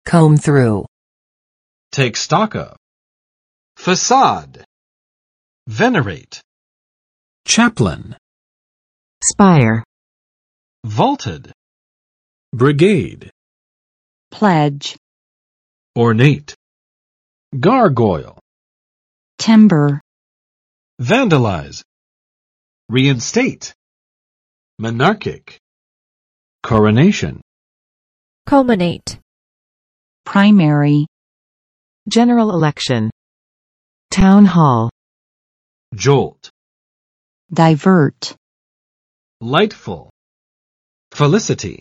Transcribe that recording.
comb through, take stock of, facade, venerate, chaplain, spire, vaulted, brigade, pledge, ornate, gargoyle, timber, vandalize, reinstate, monarchic, coronation, culminate, primary, general election, town hall, jolt, divert, lightful, felicity,